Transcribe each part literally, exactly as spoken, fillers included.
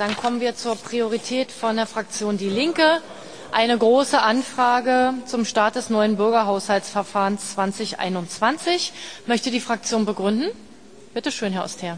Dann kommen wir zur Priorität von der Fraktion Die Linke. Eine große Anfrage zum Start des neuen Bürgerhaushaltsverfahrens zweitausendeinundzwanzig. Möchte die Fraktion begründen? Bitte schön, Herr Oster.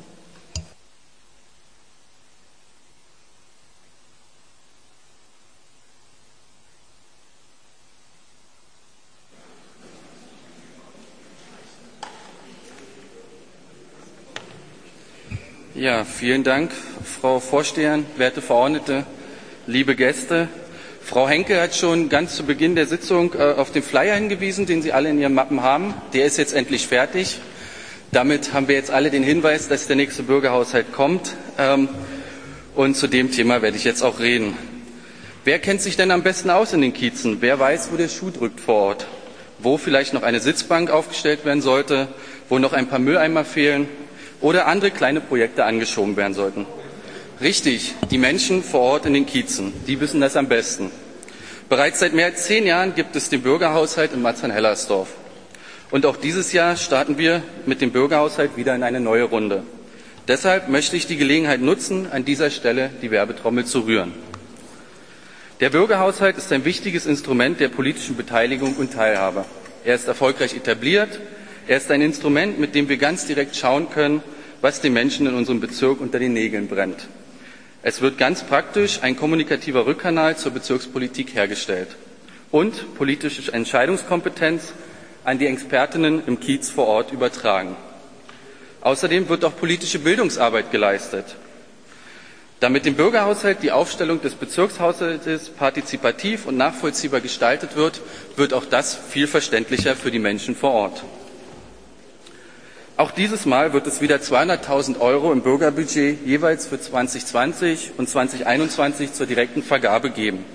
Ja, vielen Dank, Frau Vorsteherin, werte Verordnete, liebe Gäste. Frau Henke hat schon ganz zu Beginn der Sitzung äh, auf den Flyer hingewiesen, den Sie alle in Ihren Mappen haben. Der ist jetzt endlich fertig. Damit haben wir jetzt alle den Hinweis, dass der nächste Bürgerhaushalt kommt. Ähm, und zu dem Thema werde ich jetzt auch reden. Wer kennt sich denn am besten aus in den Kiezen? Wer weiß, wo der Schuh drückt vor Ort? Wo vielleicht noch eine Sitzbank aufgestellt werden sollte, wo noch ein paar Mülleimer fehlen oder andere kleine Projekte angeschoben werden sollten. Richtig, die Menschen vor Ort in den Kiezen, die wissen das am besten. Bereits seit mehr als zehn Jahren gibt es den Bürgerhaushalt in Marzahn-Hellersdorf. Und auch dieses Jahr starten wir mit dem Bürgerhaushalt wieder in eine neue Runde. Deshalb möchte ich die Gelegenheit nutzen, an dieser Stelle die Werbetrommel zu rühren. Der Bürgerhaushalt ist ein wichtiges Instrument der politischen Beteiligung und Teilhabe. Er ist erfolgreich etabliert. Er ist ein Instrument, mit dem wir ganz direkt schauen können, was den Menschen in unserem Bezirk unter den Nägeln brennt. Es wird ganz praktisch ein kommunikativer Rückkanal zur Bezirkspolitik hergestellt und politische Entscheidungskompetenz an die Expertinnen im Kiez vor Ort übertragen. Außerdem wird auch politische Bildungsarbeit geleistet. Damit dem Bürgerhaushalt die Aufstellung des Bezirkshaushaltes partizipativ und nachvollziehbar gestaltet wird, wird auch das viel verständlicher für die Menschen vor Ort. Auch dieses Mal wird es wieder zweihunderttausend Euro im Bürgerbudget jeweils für zweitausendzwanzig und zweitausendeinundzwanzig zur direkten Vergabe geben.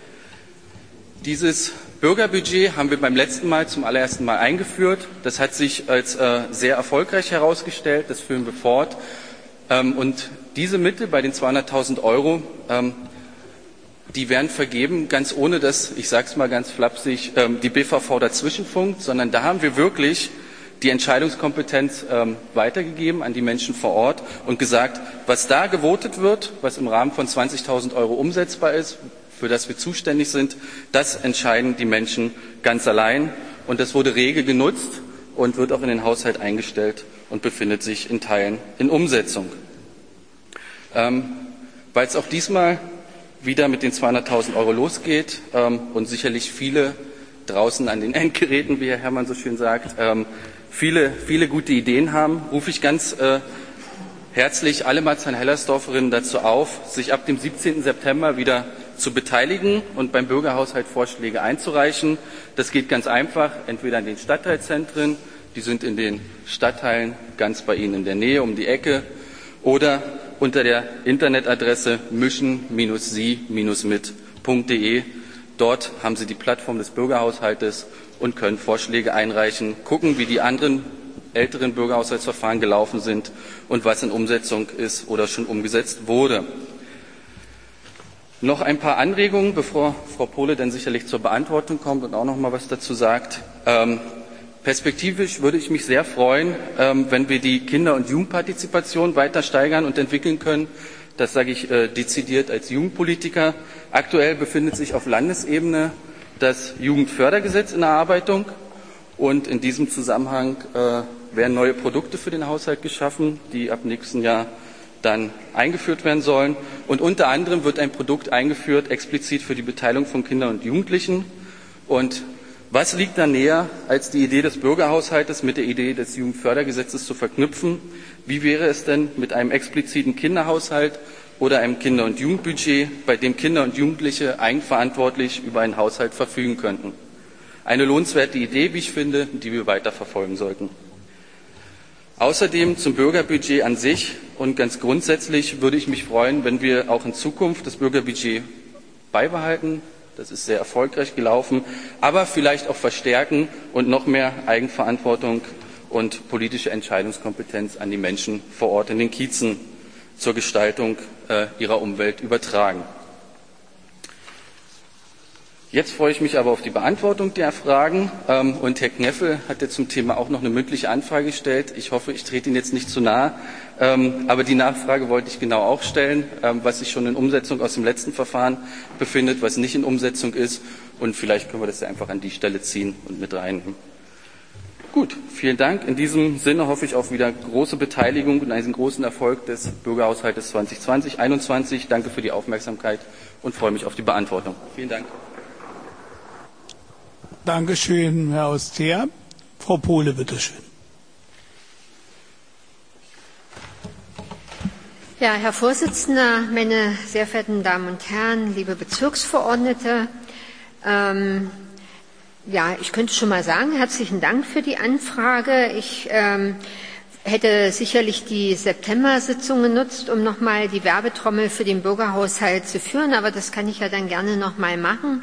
Dieses Bürgerbudget haben wir beim letzten Mal zum allerersten Mal eingeführt. Das hat sich als äh, sehr erfolgreich herausgestellt. Das führen wir fort. Ähm, und diese Mittel bei den zweihunderttausend Euro, ähm, die werden vergeben, ganz ohne dass, ich sage es mal ganz flapsig, ähm, die B V V dazwischenfunkt, sondern da haben wir wirklich die Entscheidungskompetenz ähm, weitergegeben an die Menschen vor Ort und gesagt, was da gewotet wird, was im Rahmen von zwanzigtausend Euro umsetzbar ist, für das wir zuständig sind, das entscheiden die Menschen ganz allein. Und das wurde rege genutzt und wird auch in den Haushalt eingestellt und befindet sich in Teilen in Umsetzung. Ähm, weil es auch diesmal wieder mit den zweihunderttausend Euro losgeht ähm, und sicherlich viele draußen an den Endgeräten, wie Herr Herrmann so schön sagt, ähm, viele, viele gute Ideen haben, rufe ich ganz äh, herzlich alle Marzahn-Hellersdorferinnen dazu auf, sich ab dem siebzehnten September wieder zu beteiligen und beim Bürgerhaushalt Vorschläge einzureichen. Das geht ganz einfach, entweder in den Stadtteilzentren, die sind in den Stadtteilen ganz bei Ihnen in der Nähe, um die Ecke, oder unter der Internetadresse mischen sie mit punkt de. Dort haben Sie die Plattform des Bürgerhaushaltes und können Vorschläge einreichen, gucken, wie die anderen älteren Bürgerhaushaltsverfahren gelaufen sind und was in Umsetzung ist oder schon umgesetzt wurde. Noch ein paar Anregungen, bevor Frau Pohle dann sicherlich zur Beantwortung kommt und auch noch mal was dazu sagt. Ähm, perspektivisch würde ich mich sehr freuen, ähm, wenn wir die Kinder- und Jugendpartizipation weiter steigern und entwickeln können. Das sage ich äh, dezidiert als Jugendpolitiker. Aktuell befindet sich auf Landesebene das Jugendfördergesetz in Erarbeitung und in diesem Zusammenhang äh, werden neue Produkte für den Haushalt geschaffen, die ab nächsten Jahr dann eingeführt werden sollen. Und unter anderem wird ein Produkt eingeführt, explizit für die Beteiligung von Kindern und Jugendlichen. Und was liegt da näher, als die Idee des Bürgerhaushaltes mit der Idee des Jugendfördergesetzes zu verknüpfen? Wie wäre es denn mit einem expliziten Kinderhaushalt oder einem Kinder- und Jugendbudget, bei dem Kinder und Jugendliche eigenverantwortlich über einen Haushalt verfügen könnten? Eine lohnenswerte Idee, wie ich finde, die wir weiter verfolgen sollten. Außerdem zum Bürgerbudget an sich und ganz grundsätzlich würde ich mich freuen, wenn wir auch in Zukunft das Bürgerbudget beibehalten. Das ist sehr erfolgreich gelaufen, aber vielleicht auch verstärken und noch mehr Eigenverantwortung und politische Entscheidungskompetenz an die Menschen vor Ort in den Kiezen zur Gestaltung äh, ihrer Umwelt übertragen. Jetzt freue ich mich aber auf die Beantwortung der Fragen. Und Herr Kneffel hat ja zum Thema auch noch eine mündliche Anfrage gestellt. Ich hoffe, ich trete Ihnen jetzt nicht zu nahe. Aber die Nachfrage wollte ich genau auch stellen, was sich schon in Umsetzung aus dem letzten Verfahren befindet, was nicht in Umsetzung ist. Und vielleicht können wir das ja einfach an die Stelle ziehen und mit reinnehmen. Gut, vielen Dank. In diesem Sinne hoffe ich auf wieder große Beteiligung und einen großen Erfolg des Bürgerhaushaltes zwanzig zwanzig einundzwanzig. Danke für die Aufmerksamkeit und freue mich auf die Beantwortung. Vielen Dank. Dankeschön, Herr Auster. Frau Pohle, bitteschön. Ja, Herr Vorsitzender, meine sehr verehrten Damen und Herren, liebe Bezirksverordnete, ähm, ja, ich könnte schon mal sagen, herzlichen Dank für die Anfrage. Ich ähm, hätte sicherlich die September-Sitzung genutzt, um noch mal die Werbetrommel für den Bürgerhaushalt zu führen, aber das kann ich ja dann gerne noch mal machen.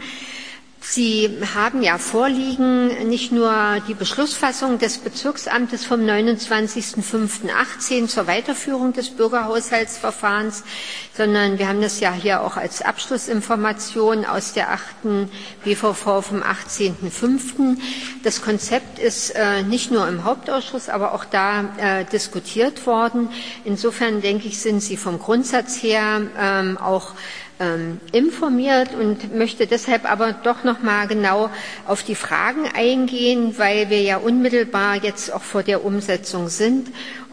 Sie haben ja vorliegen nicht nur die Beschlussfassung des Bezirksamtes vom neunundzwanzigsten fünften achtzehn zur Weiterführung des Bürgerhaushaltsverfahrens, sondern wir haben das ja hier auch als Abschlussinformation aus der achten B V V vom achtzehnten fünften Das Konzept ist äh, nicht nur im Hauptausschuss, aber auch da äh, diskutiert worden. Insofern denke ich, sind Sie vom Grundsatz her ähm, auch Ähm, informiert und möchte deshalb aber doch noch mal genau auf die Fragen eingehen, weil wir ja unmittelbar jetzt auch vor der Umsetzung sind.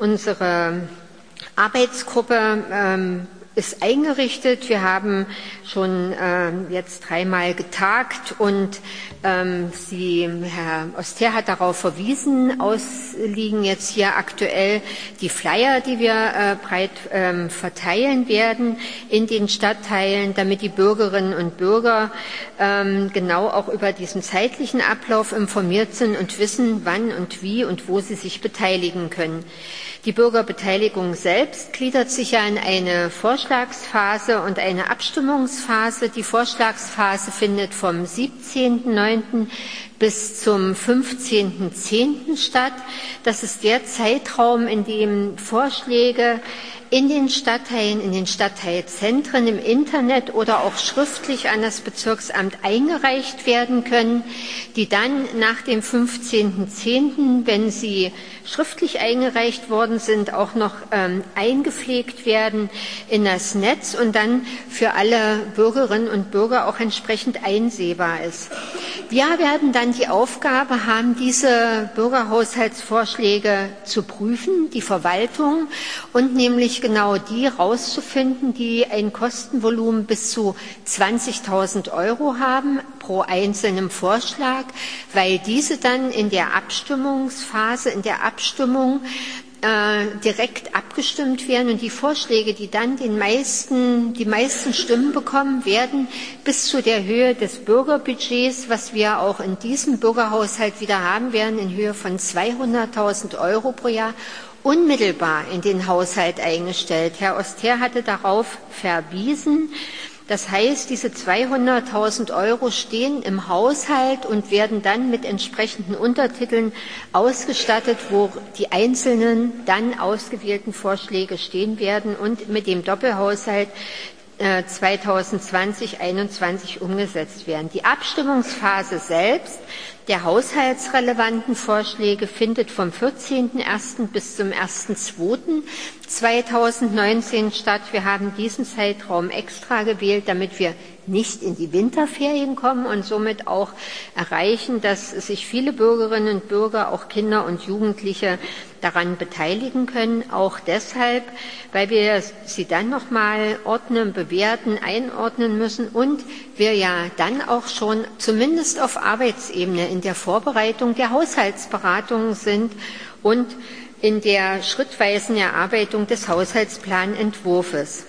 Unsere Arbeitsgruppe ähm, ist eingerichtet. Wir haben schon äh, jetzt dreimal getagt und ähm, Sie, Herr Auster hat darauf verwiesen, ausliegen jetzt hier aktuell die Flyer, die wir äh, breit ähm, verteilen werden in den Stadtteilen, damit die Bürgerinnen und Bürger ähm, genau auch über diesen zeitlichen Ablauf informiert sind und wissen, wann und wie und wo sie sich beteiligen können. Die Bürgerbeteiligung selbst gliedert sich ja in eine Vorschlagsphase und eine Abstimmungsphase. Die Vorschlagsphase findet vom siebzehnten neunten bis zum fünfzehnten zehnten statt. Das ist der Zeitraum, in dem Vorschläge in den Stadtteilen, in den Stadtteilzentren, im Internet oder auch schriftlich an das Bezirksamt eingereicht werden können, die dann nach dem fünfzehnten zehnten, wenn sie schriftlich eingereicht worden sind, auch noch ähm, eingepflegt werden in das Netz und dann für alle Bürgerinnen und Bürger auch entsprechend einsehbar ist. Wir werden dann die Aufgabe haben, diese Bürgerhaushaltsvorschläge zu prüfen, die Verwaltung, und nämlich genau die herauszufinden, die ein Kostenvolumen bis zu zwanzigtausend Euro haben pro einzelnen Vorschlag, weil diese dann in der Abstimmungsphase, in der Abstimmung äh, direkt abgestimmt werden und die Vorschläge, die dann den meisten, die meisten Stimmen bekommen, werden bis zu der Höhe des Bürgerbudgets, was wir auch in diesem Bürgerhaushalt wieder haben werden, in Höhe von zweihunderttausend Euro pro Jahr, unmittelbar in den Haushalt eingestellt. Herr Auster hatte darauf verwiesen. Das heißt, diese zweihunderttausend Euro stehen im Haushalt und werden dann mit entsprechenden Untertiteln ausgestattet, wo die einzelnen dann ausgewählten Vorschläge stehen werden und mit dem Doppelhaushalt zweitausendzwanzig einundzwanzig umgesetzt werden. Die Abstimmungsphase selbst der haushaltsrelevanten Vorschläge findet vom vierzehnten ersten bis zum ersten zweiten zweitausendneunzehn statt. Wir haben diesen Zeitraum extra gewählt, damit wir nicht in die Winterferien kommen und somit auch erreichen, dass sich viele Bürgerinnen und Bürger, auch Kinder und Jugendliche, daran beteiligen können. Auch deshalb, weil wir sie dann noch mal ordnen, bewerten, einordnen müssen und wir ja dann auch schon zumindest auf Arbeitsebene in der Vorbereitung der Haushaltsberatungen sind und in der schrittweisen Erarbeitung des Haushaltsplanentwurfs.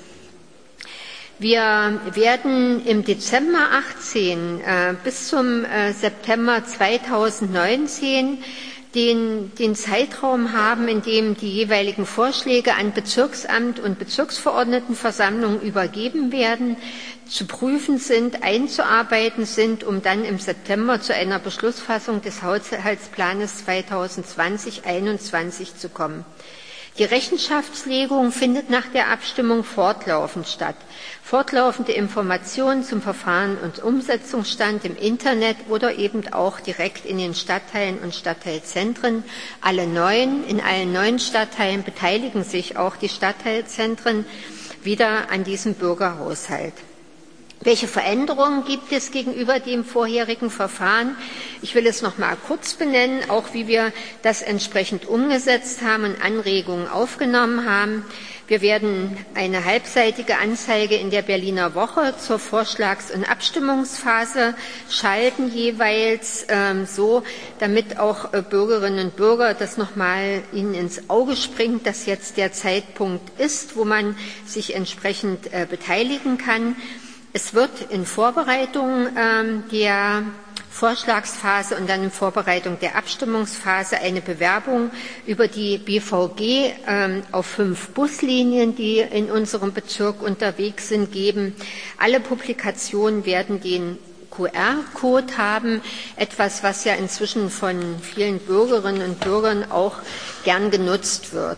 Wir werden im Dezember achtzehn äh, bis zum äh, September zweitausendneunzehn den, den Zeitraum haben, in dem die jeweiligen Vorschläge an Bezirksamt und Bezirksverordnetenversammlung übergeben werden, zu prüfen sind, einzuarbeiten sind, um dann im September zu einer Beschlussfassung des Haushaltsplanes zweitausendzwanzig einundzwanzig zu kommen. Die Rechenschaftslegung findet nach der Abstimmung fortlaufend statt. Fortlaufende Informationen zum Verfahren und Umsetzungsstand im Internet oder eben auch direkt in den Stadtteilen und Stadtteilzentren. Alle neuen, in allen neuen Stadtteilen beteiligen sich auch die Stadtteilzentren wieder an diesem Bürgerhaushalt. Welche Veränderungen gibt es gegenüber dem vorherigen Verfahren? Ich will es noch mal kurz benennen, auch wie wir das entsprechend umgesetzt haben und Anregungen aufgenommen haben. Wir werden eine halbseitige Anzeige in der Berliner Woche zur Vorschlags- und Abstimmungsphase schalten, jeweils ähm, so, damit auch äh, Bürgerinnen und Bürger das noch mal ihnen ins Auge springt, dass jetzt der Zeitpunkt ist, wo man sich entsprechend äh, beteiligen kann. Es wird in Vorbereitung ähm, der Vorschlagsphase und dann in Vorbereitung der Abstimmungsphase eine Bewerbung über die B V G ähm, auf fünf Buslinien, die in unserem Bezirk unterwegs sind, geben. Alle Publikationen werden den Q R-Code haben, etwas, was ja inzwischen von vielen Bürgerinnen und Bürgern auch gern genutzt wird.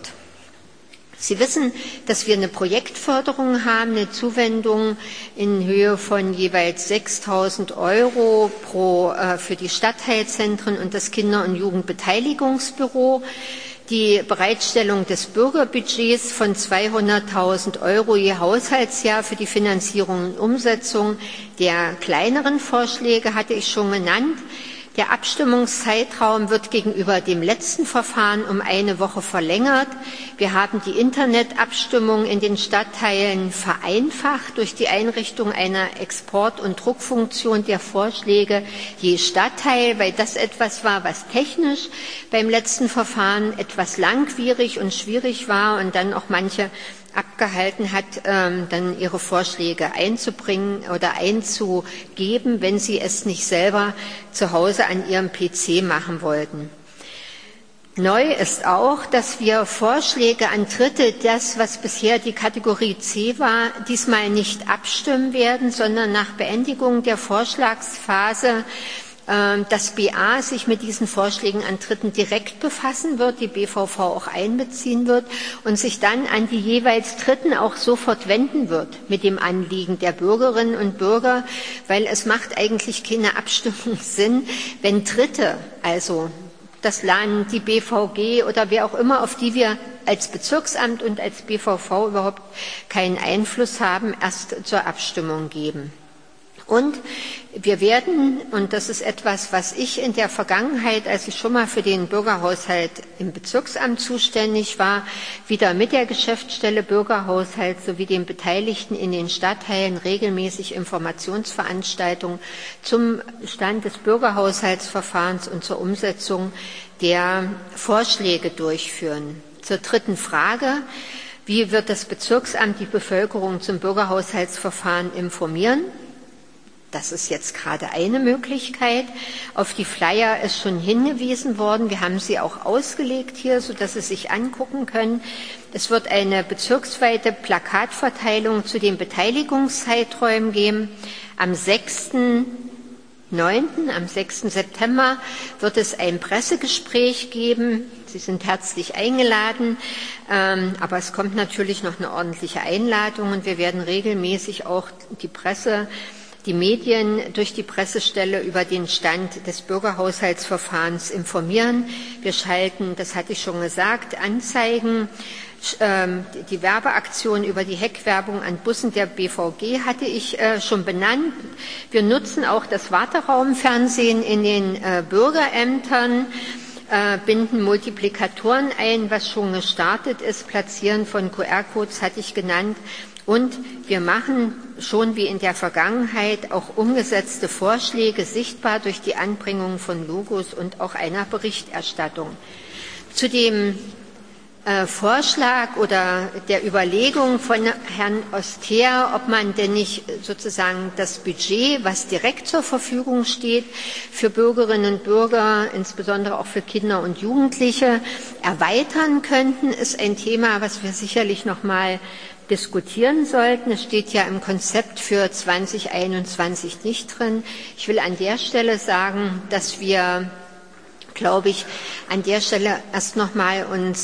Sie wissen, dass wir eine Projektförderung haben, eine Zuwendung in Höhe von jeweils sechstausend Euro pro, äh, für die Stadtteilzentren und das Kinder- und Jugendbeteiligungsbüro. Die Bereitstellung des Bürgerbudgets von zweihunderttausend Euro je Haushaltsjahr für die Finanzierung und Umsetzung der kleineren Vorschläge hatte ich schon genannt. Der Abstimmungszeitraum wird gegenüber dem letzten Verfahren um eine Woche verlängert. Wir haben die Internetabstimmung in den Stadtteilen vereinfacht durch die Einrichtung einer Export- und Druckfunktion der Vorschläge je Stadtteil, weil das etwas war, was technisch beim letzten Verfahren etwas langwierig und schwierig war und dann auch manche abgehalten hat, ähm, dann ihre Vorschläge einzubringen oder einzugeben, wenn sie es nicht selber zu Hause an ihrem P C machen wollten. Neu ist auch, dass wir Vorschläge an Dritte, das, was bisher die Kategorie C war, diesmal nicht abstimmen werden, sondern nach Beendigung der Vorschlagsphase das B A sich mit diesen Vorschlägen an Dritten direkt befassen wird, die B V V auch einbeziehen wird und sich dann an die jeweils Dritten auch sofort wenden wird mit dem Anliegen der Bürgerinnen und Bürger, weil es macht eigentlich keine Abstimmung Sinn, wenn Dritte, also das Land, die B V G oder wer auch immer, auf die wir als Bezirksamt und als B V V überhaupt keinen Einfluss haben, erst zur Abstimmung geben. Und wir werden, und das ist etwas, was ich in der Vergangenheit, als ich schon mal für den Bürgerhaushalt im Bezirksamt zuständig war, wieder mit der Geschäftsstelle Bürgerhaushalt sowie den Beteiligten in den Stadtteilen regelmäßig Informationsveranstaltungen zum Stand des Bürgerhaushaltsverfahrens und zur Umsetzung der Vorschläge durchführen. Zur dritten Frage. Wie wird das Bezirksamt die Bevölkerung zum Bürgerhaushaltsverfahren informieren? Das ist jetzt gerade eine Möglichkeit. Auf die Flyer ist schon hingewiesen worden. Wir haben sie auch ausgelegt hier, sodass Sie sich angucken können. Es wird eine bezirksweite Plakatverteilung zu den Beteiligungszeiträumen geben. Am sechsten neunten, am sechsten September wird es ein Pressegespräch geben. Sie sind herzlich eingeladen, aber es kommt natürlich noch eine ordentliche Einladung und wir werden regelmäßig auch die Presse die Medien durch die Pressestelle über den Stand des Bürgerhaushaltsverfahrens informieren. Wir schalten, das hatte ich schon gesagt, Anzeigen. Die Werbeaktion über die Heckwerbung an Bussen der B V G hatte ich schon benannt. Wir nutzen auch das Warteraumfernsehen in den Bürgerämtern, binden Multiplikatoren ein, was schon gestartet ist. Platzieren von Q R-Codes hatte ich genannt. Und wir machen schon wie in der Vergangenheit auch umgesetzte Vorschläge sichtbar durch die Anbringung von Logos und auch einer Berichterstattung. Zu dem äh, Vorschlag oder der Überlegung von Herrn Oster, ob man denn nicht sozusagen das Budget, was direkt zur Verfügung steht, für Bürgerinnen und Bürger, insbesondere auch für Kinder und Jugendliche, erweitern könnten, ist ein Thema, was wir sicherlich noch mal diskutieren sollten. Es steht ja im Konzept für zweitausendeinundzwanzig nicht drin. Ich will an der Stelle sagen, dass wir, glaube ich, an der Stelle erst noch mal uns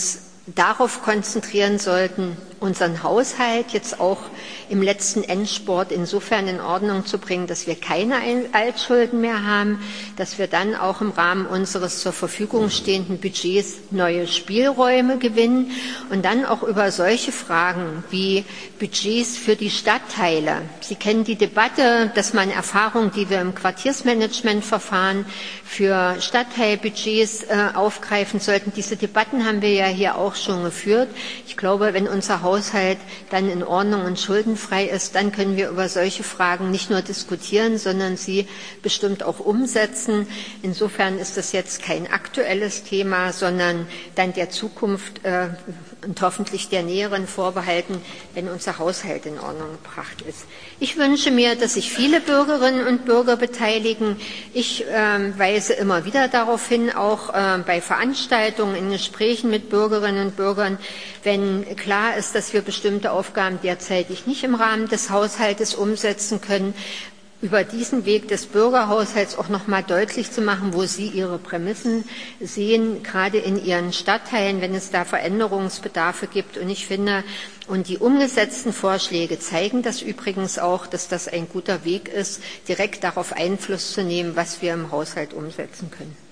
darauf konzentrieren sollten, unseren Haushalt jetzt auch im letzten Endspurt insofern in Ordnung zu bringen, dass wir keine Altschulden mehr haben, dass wir dann auch im Rahmen unseres zur Verfügung stehenden Budgets neue Spielräume gewinnen und dann auch über solche Fragen wie Budgets für die Stadtteile. Sie kennen die Debatte, dass man Erfahrungen, die wir im Quartiersmanagementverfahren für Stadtteilbudgets äh, aufgreifen sollten. Diese Debatten haben wir ja hier auch schon geführt. Ich glaube, wenn unser Haushalt dann in Ordnung und schuldenfrei ist, dann können wir über solche Fragen nicht nur diskutieren, sondern sie bestimmt auch umsetzen. Insofern ist das jetzt kein aktuelles Thema, sondern dann der Zukunft äh, und hoffentlich der näheren vorbehalten, wenn unser Haushalt in Ordnung gebracht ist. Ich wünsche mir, dass sich viele Bürgerinnen und Bürger beteiligen. Ich äh, weise immer wieder darauf hin, auch äh, bei Veranstaltungen, in Gesprächen mit Bürgerinnen und Bürgern, wenn klar ist, dass wir bestimmte Aufgaben derzeitig nicht im Rahmen des Haushaltes umsetzen können, über diesen Weg des Bürgerhaushalts auch noch mal deutlich zu machen, wo Sie Ihre Prämissen sehen, gerade in Ihren Stadtteilen, wenn es da Veränderungsbedarfe gibt. Und ich finde, und die umgesetzten Vorschläge zeigen das übrigens auch, dass das ein guter Weg ist, direkt darauf Einfluss zu nehmen, was wir im Haushalt umsetzen können.